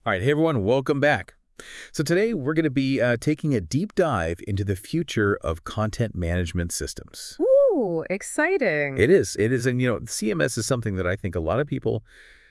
All right, hey everyone, welcome back. So today we're going to be taking a deep dive into the future of content management systems. Ooh, exciting. It is, and CMS is something that I think a lot of people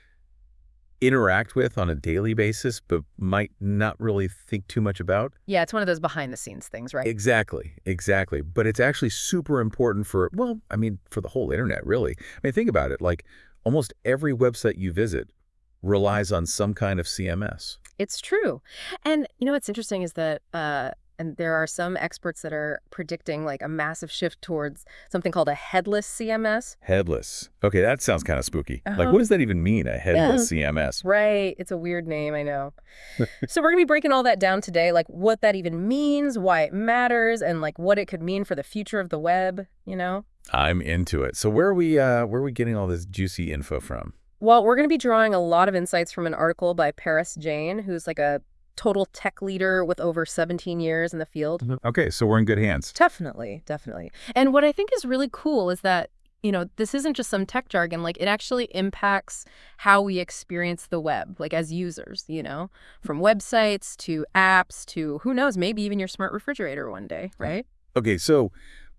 interact with on a daily basis, but might not really think too much about. Yeah, it's one of those behind the scenes things, right? Exactly, exactly. But it's actually super important for, well, I mean, for the whole internet, really. I mean, think about it. Like almost every website you visit relies on some kind of CMS. It's true. And what's interesting is that and there are some experts that are predicting like a massive shift towards something called a headless CMS. Headless. Okay, that sounds kind of spooky. Like, Uh-huh. what does that even mean, a Yeah. headless CMS? Right. It's a weird name, I know. So we're going to be breaking all that down today, like what that even means, why it matters, and like what it could mean for the future of the web. I'm into it. So where are we getting all this juicy info from? Well, we're going to be drawing a lot of insights from an article by Paris Jain, who's like a total tech leader with over 17 years in the field. Okay, so we're in good hands. Definitely, definitely. And what I think is really cool is that, this isn't just some tech jargon, like it actually impacts how we experience the web, like as users, from websites to apps to who knows, maybe even your smart refrigerator one day, right? Okay, so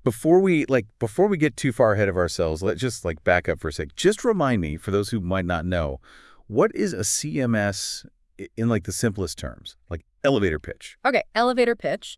before we get too far ahead of ourselves, let's just back up for a sec. Just remind me, for those who might not know, what is a CMS in like the simplest terms, like elevator pitch? Okay, elevator pitch.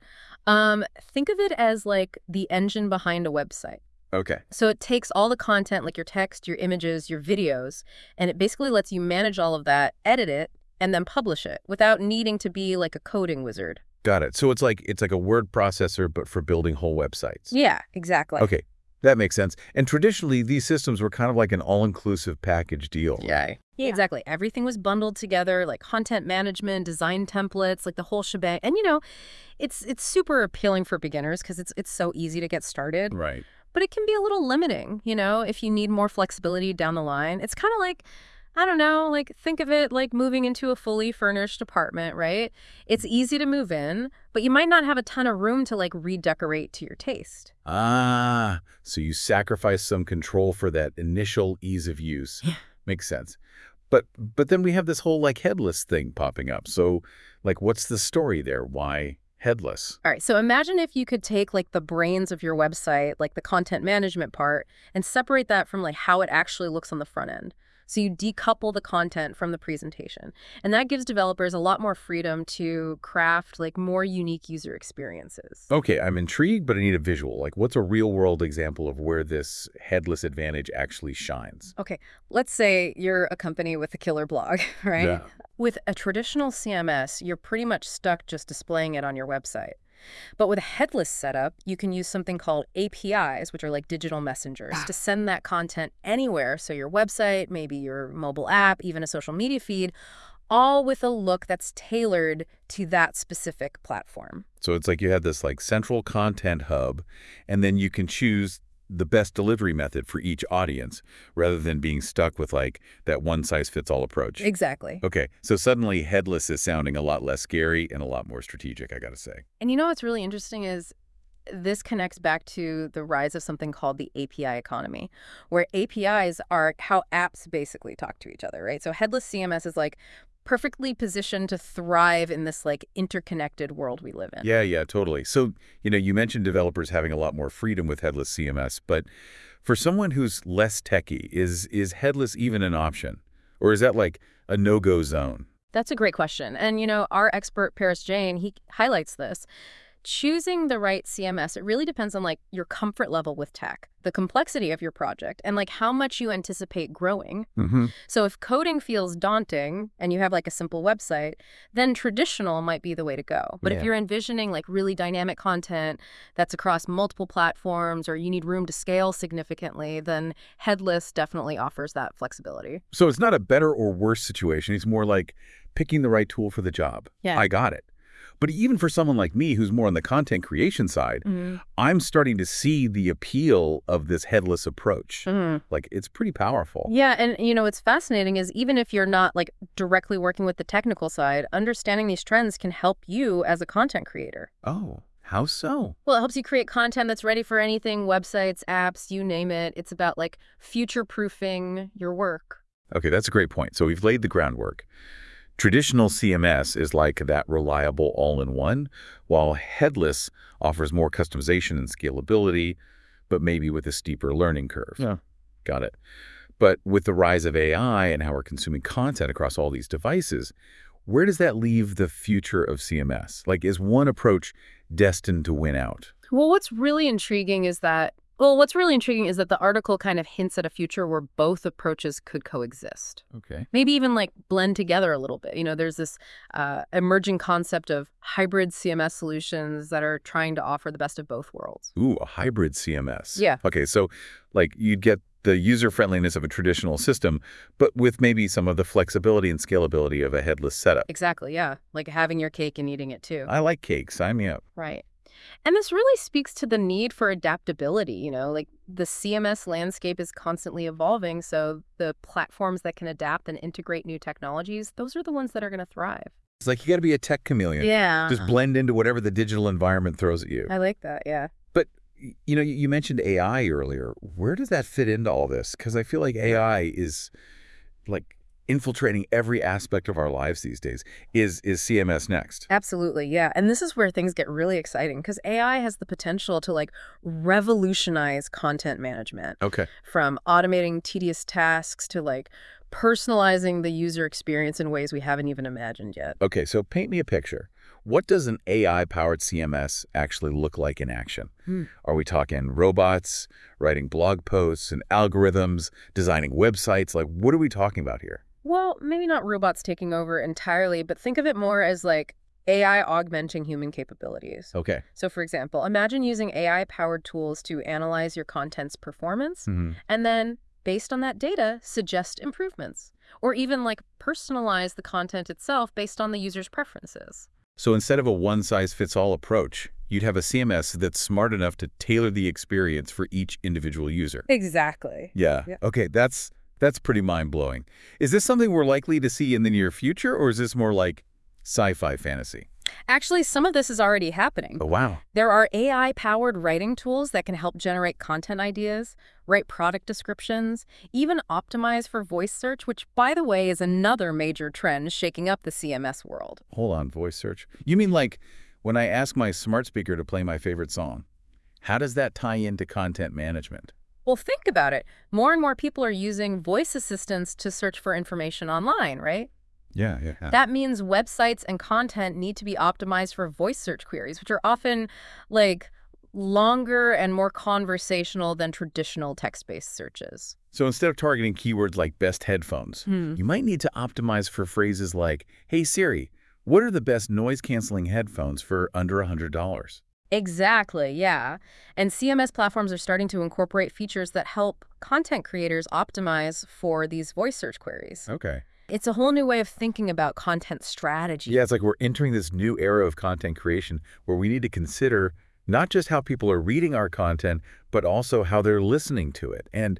Think of it as like the engine behind a website. Okay. So it takes all the content, like your text, your images, your videos, and it basically lets you manage all of that, edit it, and then publish it without needing to be like a coding wizard. Got it. So it's like a word processor, but for building whole websites. Yeah, exactly. Okay, that makes sense. And traditionally, these systems were kind of like an all-inclusive package deal. Yeah. Yeah, exactly. Everything was bundled together, like content management, design templates, like the whole shebang. And it's super appealing for beginners because it's so easy to get started. Right. But it can be a little limiting, if you need more flexibility down the line. It's kind of like, I don't know, like think of it like moving into a fully furnished apartment, right? It's easy to move in, but you might not have a ton of room to like redecorate to your taste. Ah, so you sacrifice some control for that initial ease of use. Makes sense. But then we have this whole headless thing popping up. So what's the story there? Why headless? All right, so imagine if you could take like the brains of your website, like the content management part, and separate that from like how it actually looks on the front end. So you decouple the content from the presentation. And that gives developers a lot more freedom to craft like more unique user experiences. Okay, I'm intrigued, but I need a visual. Like what's a real world example of where this headless advantage actually shines? Okay, let's say you're a company with a killer blog, right? Yeah. With a traditional CMS, you're pretty much stuck just displaying it on your website. But with a headless setup, you can use something called APIs, which are like digital messengers, to send that content anywhere. So your website, maybe your mobile app, even a social media feed, all with a look that's tailored to that specific platform. So it's like you have this central content hub, and then you can choose the best delivery method for each audience rather than being stuck with that one-size-fits-all approach. Exactly. Okay, so suddenly headless is sounding a lot less scary and a lot more strategic, I gotta say. And what's really interesting is this connects back to the rise of something called the API economy, where APIs are how apps basically talk to each other, right? So headless CMS is like perfectly positioned to thrive in this like interconnected world we live in. Yeah, yeah, totally. So, you mentioned developers having a lot more freedom with headless CMS, but for someone who's less techy, is headless even an option? Or is that like a no-go zone? That's a great question. And our expert Paris Jain, he highlights this. Choosing the right CMS, it really depends on like your comfort level with tech, the complexity of your project, and like how much you anticipate growing. Mm-hmm. So if coding feels daunting and you have like a simple website, then traditional might be the way to go. But if Yeah. you're envisioning like really dynamic content that's across multiple platforms or you need room to scale significantly, then headless definitely offers that flexibility. So it's not a better or worse situation. It's more like picking the right tool for the job. Yeah. I got it. But even for someone like me who's more on the content creation side, Mhm. I'm starting to see the appeal of this headless approach. Mhm. It's pretty powerful. Yeah, and what's fascinating is even if you're not like directly working with the technical side, understanding these trends can help you as a content creator. Oh, how so? Well, it helps you create content that's ready for anything, websites, apps, you name it. It's about like future-proofing your work. Okay, that's a great point. So we've laid the groundwork. Traditional CMS is like that reliable all-in-one, while headless offers more customization and scalability, but maybe with a steeper learning curve. Yeah. Got it. But with the rise of AI and how we're consuming content across all these devices, where does that leave the future of CMS? Like, is one approach destined to win out? Well, what's really intriguing is that the article kind of hints at a future where both approaches could coexist. Okay. Maybe even like blend together a little bit. There's this emerging concept of hybrid CMS solutions that are trying to offer the best of both worlds. Ooh, a hybrid CMS. Yeah. Okay, so like you'd get the user-friendliness of a traditional system, but with maybe some of the flexibility and scalability of a headless setup. Exactly, yeah. Like having your cake and eating it too. I like cake. Sign me up. Right. And this really speaks to the need for adaptability, like the CMS landscape is constantly evolving, so the platforms that can adapt and integrate new technologies, those are the ones that are going to thrive. It's like you got to be a tech chameleon. Yeah. Just blend into whatever the digital environment throws at you. I like that, yeah. But, you mentioned AI earlier. Where does that fit into all this? Because I feel like AI is like infiltrating every aspect of our lives these days. Is CMS next? Absolutely, yeah. And this is where things get really exciting because AI has the potential to like revolutionize content management. Okay. From automating tedious tasks to like personalizing the user experience in ways we haven't even imagined yet. Okay, so paint me a picture. What does an AI-powered CMS actually look like in action? Are we talking robots, writing blog posts and algorithms, designing websites? Like, what are we talking about here? Well, maybe not robots taking over entirely, but think of it more as like AI augmenting human capabilities. Okay. So for example, imagine using AI-powered tools to analyze your content's performance and then, based on that data, suggest improvements. Or even like personalize the content itself based on the user's preferences. So instead of a one-size-fits-all approach, you'd have a CMS that's smart enough to tailor the experience for each individual user. Exactly. Yeah. Okay, that's pretty mind-blowing. Is this something we're likely to see in the near future, or is this more like sci-fi fantasy? Actually, some of this is already happening. Oh, wow. There are AI-powered writing tools that can help generate content ideas, write product descriptions, even optimize for voice search, which, by the way, is another major trend shaking up the CMS world. Hold on, voice search. You mean like when I ask my smart speaker to play my favorite song? How does that tie into content management? Well, think about it. More and more people are using voice assistants to search for information online, right? Yeah. That means websites and content need to be optimized for voice search queries, which are often like longer and more conversational than traditional text-based searches. So instead of targeting keywords like best headphones, you might need to optimize for phrases like, hey Siri, what are the best noise-canceling headphones for under $100? Exactly, yeah. And CMS platforms are starting to incorporate features that help content creators optimize for these voice search queries. Okay. It's a whole new way of thinking about content strategy. Yeah, it's like we're entering this new era of content creation where we need to consider not just how people are reading our content, but also how they're listening to it. And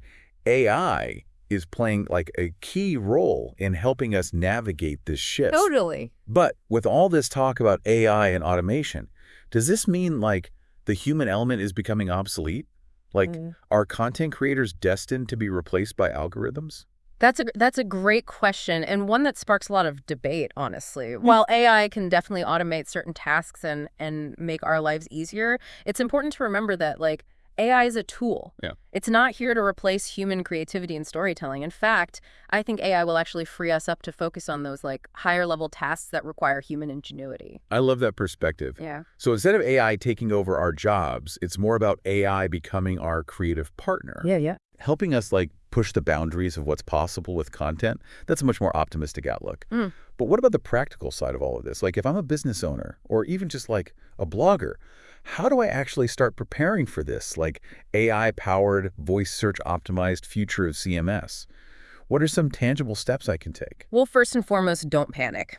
AI is playing like a key role in helping us navigate this shift. Totally. But with all this talk about AI and automation, does this mean like the human element is becoming obsolete? Like, are content creators destined to be replaced by algorithms? That's a great question, and one that sparks a lot of debate, honestly. While AI can definitely automate certain tasks and make our lives easier, it's important to remember that, like, AI is a tool. Yeah. It's not here to replace human creativity and storytelling. In fact, I think AI will actually free us up to focus on those, like, higher-level tasks that require human ingenuity. I love that perspective. Yeah. So instead of AI taking over our jobs, it's more about AI becoming our creative partner. Yeah. Helping us like push the boundaries of what's possible with content. That's a much more optimistic outlook. But what about the practical side of all of this? Like if I'm a business owner or even just like a blogger, how do I actually start preparing for this like AI-powered, voice search optimized future of CMS? What are some tangible steps I can take? Well, first and foremost, don't panic.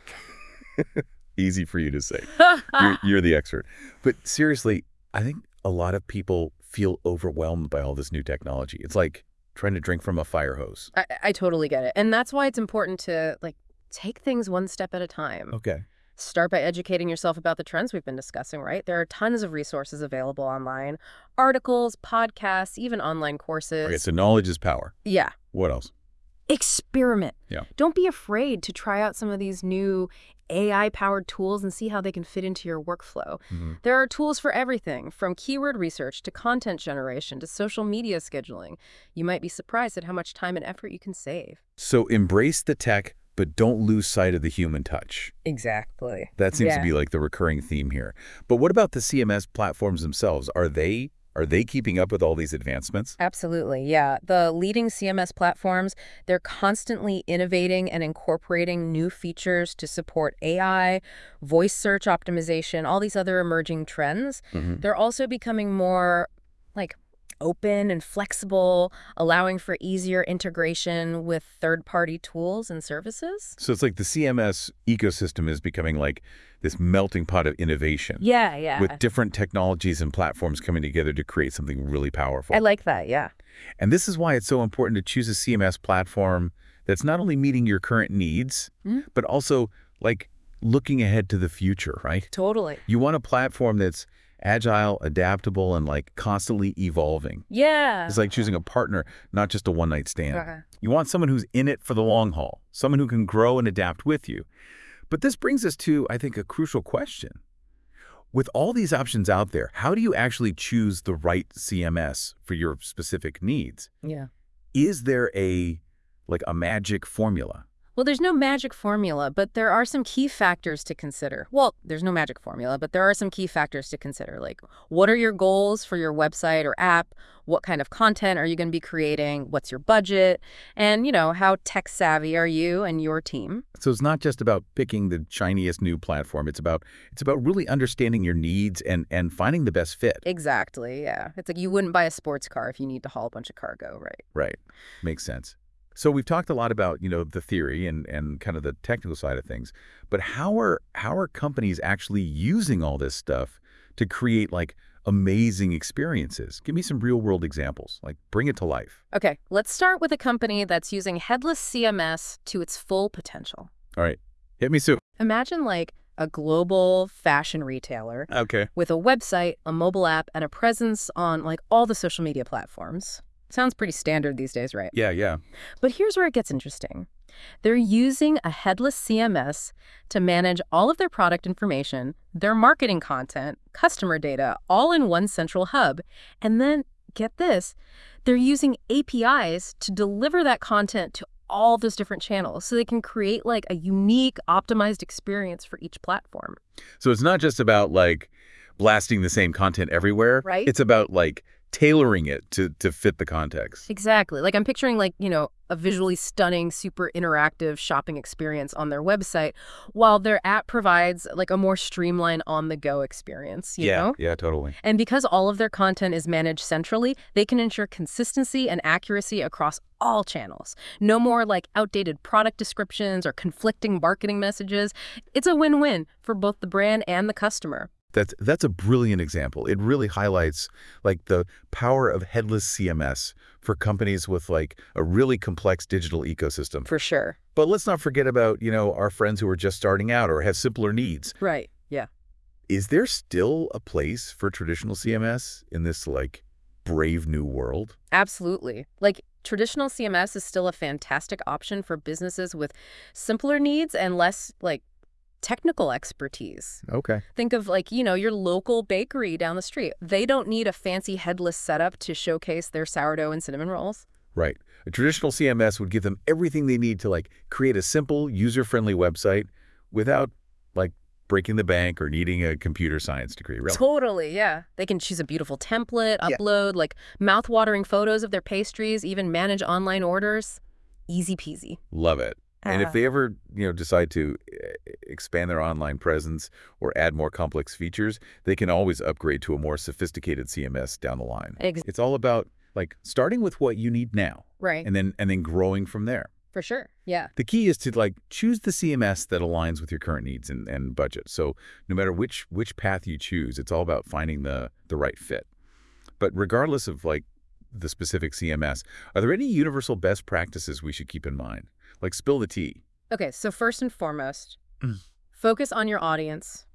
Easy for you to say. You're the expert. But seriously, I think a lot of people feel overwhelmed by all this new technology. It's like trying to drink from a fire hose. I totally get it. And that's why it's important to, like, take things one step at a time. Okay. Start by educating yourself about the trends we've been discussing, right? There are tons of resources available online. Articles, podcasts, even online courses. Okay, so knowledge is power. Yeah. What else? Experiment. Yeah. Don't be afraid to try out some of these new AI-powered tools and see how they can fit into your workflow. There are tools for everything, from keyword research to content generation to social media scheduling. You might be surprised at how much time and effort you can save. So embrace the tech, but don't lose sight of the human touch. Exactly. That seems to be like the recurring theme here. But what about the CMS platforms themselves? Are they keeping up with all these advancements? Absolutely, yeah. The leading CMS platforms, they're constantly innovating and incorporating new features to support AI, voice search optimization, all these other emerging trends. They're also becoming more like open and flexible, allowing for easier integration with third-party tools and services. So it's like the CMS ecosystem is becoming like this melting pot of innovation. Yeah. With different technologies and platforms coming together to create something really powerful. I like that, yeah. And this is why it's so important to choose a CMS platform that's not only meeting your current needs, but also like looking ahead to the future, right? Totally. You want a platform that's agile, adaptable, and like constantly evolving. Yeah. It's like choosing a partner, not just a one-night stand. Okay. You want someone who's in it for the long haul, someone who can grow and adapt with you. But this brings us to, I think, a crucial question. With all these options out there, how do you actually choose the right CMS for your specific needs? Yeah. Is there a magic formula? Well, there's no magic formula, but there are some key factors to consider. Well, there's no magic formula, but there are some key factors to consider, like what are your goals for your website or app? What kind of content are you going to be creating? What's your budget? And, how tech savvy are you and your team? So it's not just about picking the shiniest new platform. It's about really understanding your needs and finding the best fit. Exactly, yeah. It's like you wouldn't buy a sports car if you need to haul a bunch of cargo, right? Right. Makes sense. So we've talked a lot about, the theory and kind of the technical side of things, but how are companies actually using all this stuff to create like amazing experiences? Give me some real world examples, like bring it to life. Okay, let's start with a company that's using headless CMS to its full potential. All right. Hit me, Sue. Imagine like a global fashion retailer Okay. with a website, a mobile app, and a presence on like all the social media platforms. Sounds pretty standard these days, right? Yeah. But here's where it gets interesting. They're using a headless CMS to manage all of their product information, their marketing content, customer data, all in one central hub. And then, get this, they're using APIs to deliver that content to all those different channels so they can create like a unique, optimized experience for each platform. So it's not just about like blasting the same content everywhere. Right. It's about like tailoring it to fit the context. Exactly. Like I'm picturing like, a visually stunning, super interactive shopping experience on their website while their app provides like a more streamlined on-the-go experience, you know? Yeah, totally. And because all of their content is managed centrally, they can ensure consistency and accuracy across all channels. No more like outdated product descriptions or conflicting marketing messages. It's a win-win for both the brand and the customer. That's a brilliant example. It really highlights like the power of headless CMS for companies with like a really complex digital ecosystem. For sure. But let's not forget about, our friends who are just starting out or have simpler needs. Right. Yeah. Is there still a place for traditional CMS in this like brave new world? Absolutely. Like traditional CMS is still a fantastic option for businesses with simpler needs and less like technical expertise. Okay. Think of like, your local bakery down the street. They don't need a fancy headless setup to showcase their sourdough and cinnamon rolls. Right. A traditional CMS would give them everything they need to like create a simple, user-friendly website without like breaking the bank or needing a computer science degree. Really. Totally, yeah. They can choose a beautiful template, upload like mouth-watering photos of their pastries, even manage online orders. Easy peasy. Love it. And if they ever, decide to expand their online presence or add more complex features, they can always upgrade to a more sophisticated CMS down the line. It's all about like starting with what you need now. Right. And then growing from there. For sure. Yeah. The key is to like choose the CMS that aligns with your current needs and budget. So no matter which path you choose, it's all about finding the right fit. But regardless of like the specific CMS, are there any universal best practices we should keep in mind? Like spill the tea. Okay, so first and foremost, focus on your audience.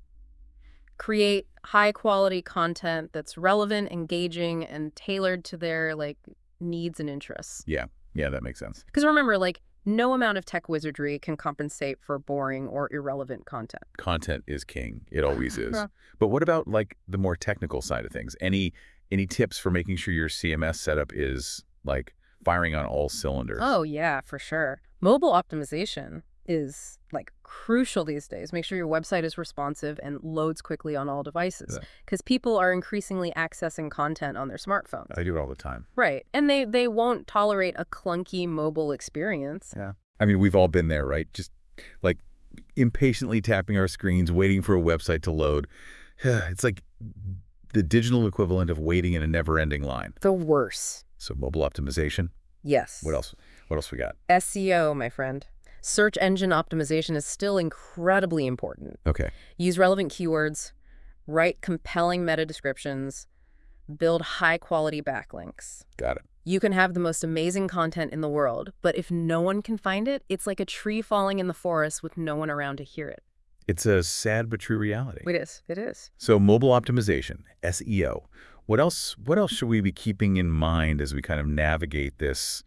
Create high-quality content that's relevant, engaging, and tailored to their like needs and interests. Yeah. Yeah, that makes sense. Because remember, like, no amount of tech wizardry can compensate for boring or irrelevant content. Content is king. It always is. Yeah. But what about like the more technical side of things? Any tips for making sure your CMS setup is like firing on all cylinders? Oh, yeah, for sure. Mobile optimization is like crucial these days. Make sure your website is responsive and loads quickly on all devices Yeah. because people are increasingly accessing content on their smartphones. I do it all the time. Right. And they won't tolerate a clunky mobile experience. Yeah. I mean, we've all been there, right? Just like impatiently tapping our screens, waiting for a website to load. It's like the digital equivalent of waiting in a never-ending line. The worst. So mobile optimization. Yes. What else? What else we got? SEO, my friend. Search engine optimization is still incredibly important. Okay. Use relevant keywords, write compelling meta descriptions, build high-quality backlinks. Got it. You can have the most amazing content in the world, but if no one can find it, it's like a tree falling in the forest with no one around to hear it. It's a sad but true reality. It is. It is. So mobile optimization, SEO. What else should we be keeping in mind as we kind of navigate this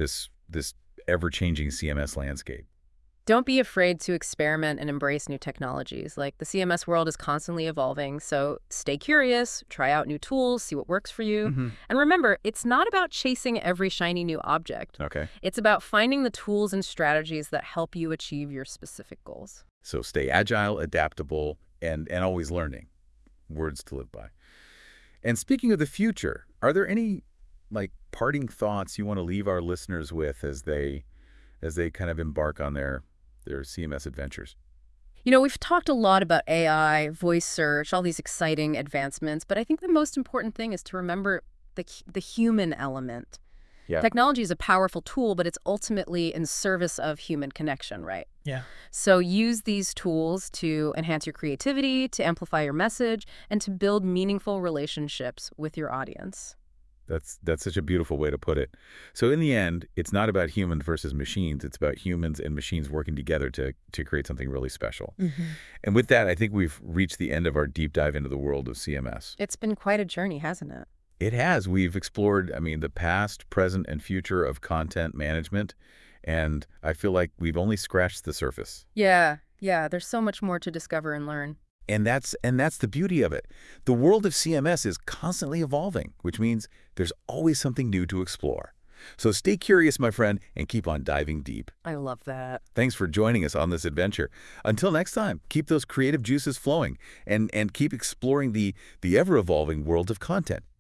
ever-changing CMS landscape? Don't be afraid to experiment and embrace new technologies. Like, the CMS world is constantly evolving, so stay curious, try out new tools, see what works for you. And remember, it's not about chasing every shiny new object. Okay. It's about finding the tools and strategies that help you achieve your specific goals. So stay agile, adaptable, and always learning. Words to live by. And speaking of the future, are there any like parting thoughts you want to leave our listeners with as they kind of embark on their CMS adventures? You know, we've talked a lot about AI, voice search, all these exciting advancements, but I think the most important thing is to remember the human element. Yeah. Technology is a powerful tool, but it's ultimately in service of human connection, right? Yeah. So use these tools to enhance your creativity, to amplify your message, and to build meaningful relationships with your audience. That's such a beautiful way to put it. So in the end, it's not about humans versus machines. It's about humans and machines working together to create something really special. And with that, I think we've reached the end of our deep dive into the world of CMS. It's been quite a journey, hasn't it? It has. We've explored, I mean, the past, present, and future of content management, and I feel like we've only scratched the surface. Yeah, there's so much more to discover and learn. And that's the beauty of it. The world of CMS is constantly evolving, which means there's always something new to explore. So stay curious, my friend, and keep on diving deep. I love that. Thanks for joining us on this adventure. Until next time, keep those creative juices flowing and keep exploring the ever-evolving world of content.